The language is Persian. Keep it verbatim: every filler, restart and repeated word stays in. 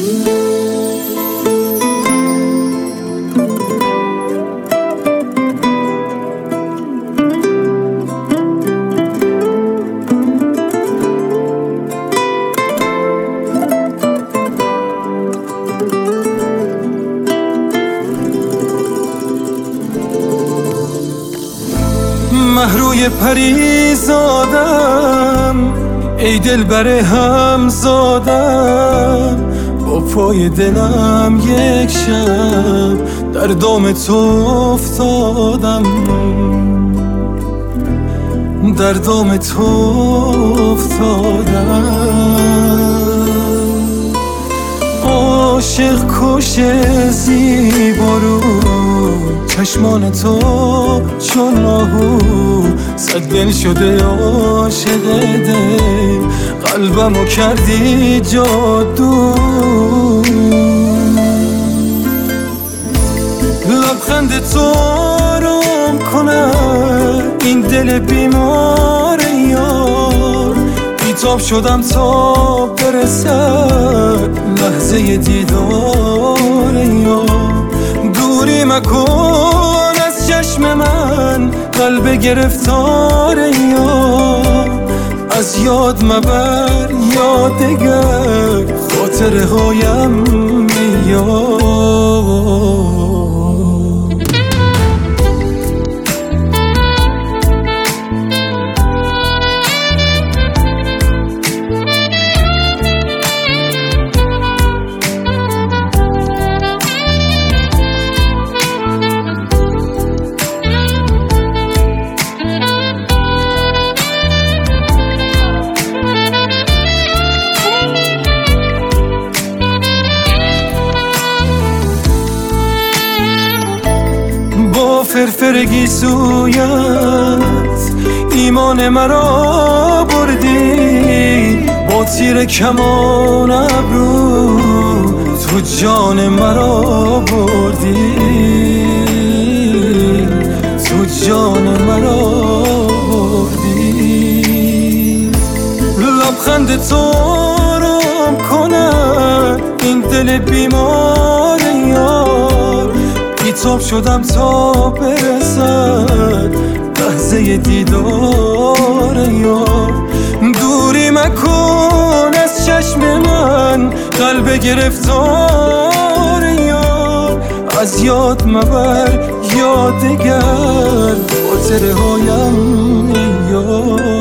مهروی پری زادم، ای دل بر هم زادم، با پای دلم یک شب در دام تو افتادم، در دام تو افتادم. عاشق کش زیبا رو چشمان تو چون آهو، صد دل شده عاشق دل، قلبمو کردی جادو. لبخند تو آرام کنه این دل بیمار یار، بیتاب شدم تا برسد لحظه دیدار یار. دوری مکن از چشم من قلب گرفتار یار، از یاد مبر یادگر خاطره هایم یار. با فرفر گیسویت ایمان مرا بردی، با تیر کمان ابرو تو جان مرا بردی، تو جان مرا بردی. لبخند تو آرام کند این دل بیمار یار، بیتاب شدم تا برسد لحظه دیدار یار. دوری مکن از چشم من قلب گرفتار یار، از یاد مبر یادگر خاطره هایم یار.